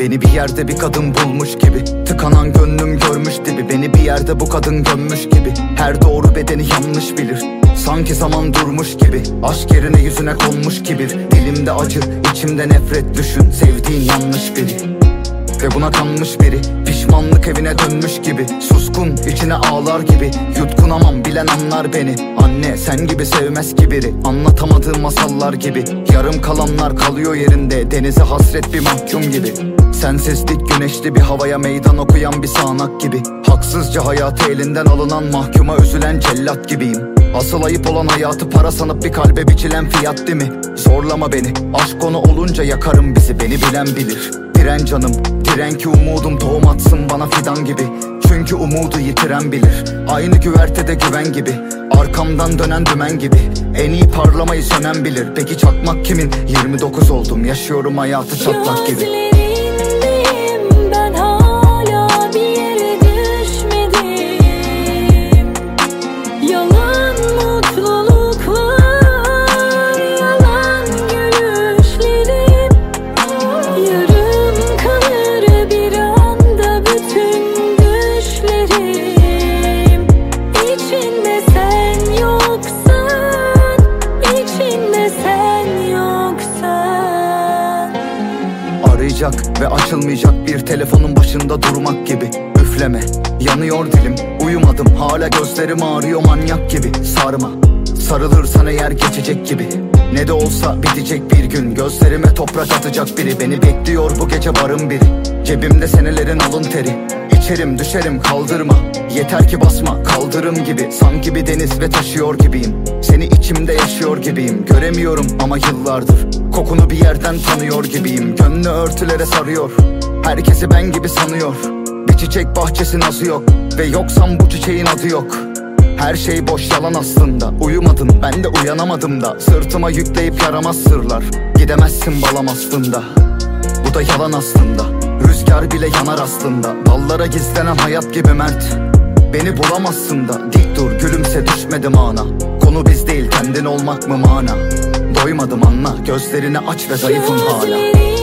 Beni bir yerde bir kadın bulmuş gibi, tıkanan gönlüm görmüş dibi. Beni bir yerde bu kadın gömmüş gibi, her doğru bedeni yanlış bilir. Sanki zaman durmuş gibi, aşk yerine yüzüne konmuş kibir. Dilimde acı, içimde nefret, düşün sevdiğin yanlış biri. Ve buna kanmış biri, pişmanlık evine dönmüş gibi. Suskun, içine ağlar gibi, yutkunamam bilen anlar beni. Anne sen gibi sevmez ki biri, anlatamadığım masallar gibi. Yarım kalanlar kalıyor yerinde, denize hasret bir mahkum gibi. Sensizlik güneşli bir havaya meydan okuyan bir sağanak gibi. Haksızca hayatı elinden alınan mahkuma üzülen cellat gibiyim. Asıl ayıp olan hayatı para sanıp bir kalbe biçilen fiyat değil mi? Zorlama beni, aşk konu olunca yakarım bizi, beni bilen bilir. Diren canım, diren ki umudum tohum atsın bana fidan gibi. Çünkü umudu yitiren bilir, aynı güvertede güven gibi. Arkamdan dönen dümen gibi, en iyi parlamayı sönen bilir. Peki çakmak kimin? 29 oldum, yaşıyorum hayatı çatlak gibi. Ve açılmayacak bir telefonun başında durmak gibi. Üfleme, yanıyor dilim, uyumadım hala gözlerim ağrıyor manyak gibi. Sarma, sarılırsan eğer geçecek gibi. Ne de olsa bitecek bir gün, gözlerime toprak atacak biri. Beni bekliyor bu gece barın biri, cebimde senelerin alın teri. İçerim düşerim kaldırma, yeter ki basma kaldırım gibi. Sanki bir deniz ve taşıyor gibiyim, seni içimde yaşıyor gibiyim. Göremiyorum ama yıllardır kokunu bir yerden tanıyor gibiyim. Gönlü örtülere sarıyor, herkesi ben gibi sanıyor. Bir çiçek bahçesi nazı yok ve yoksam bu çiçeğin adı yok. Her şey boş yalan aslında, uyumadın ben de uyanamadım da. Sırtıma yükleyip yaramaz sırlar, gidemezsin balam aslında. Bu da yalan aslında, rüzgar bile yanar aslında. Dallara gizlenen hayat gibi mert, beni bulamazsın da. Dik dur gülümse düşmedim ana, konu biz değil kendin olmak mı mana? Doymadım anla, gözlerini aç ve zayıfım hala.